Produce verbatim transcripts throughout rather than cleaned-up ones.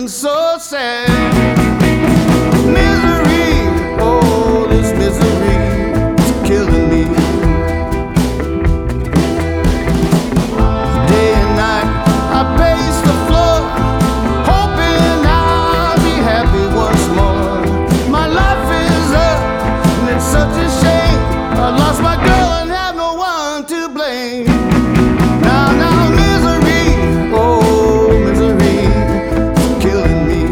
feeling so sad. Misery, oh, this misery is killing me. Day and night I pace the floor, hoping I'll be happy once more. My life is up, and it's such a shame. I lost my girl and have no one to blame. Now, now, misery, oh, misery is killing me.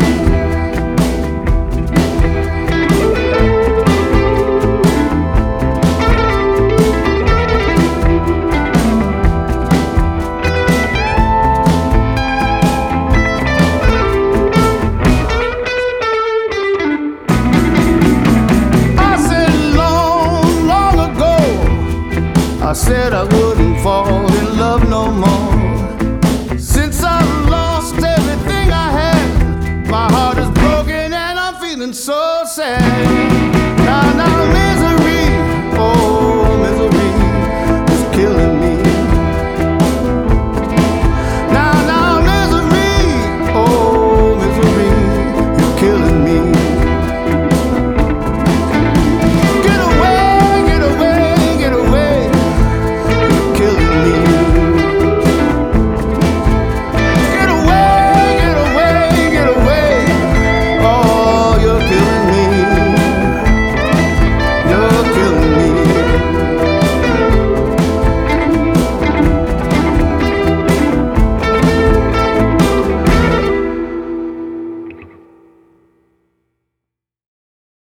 I said long, long ago, I said I wouldn't fall in love no more. Since I lost everything I had, my heart is broken and I'm feeling so sad.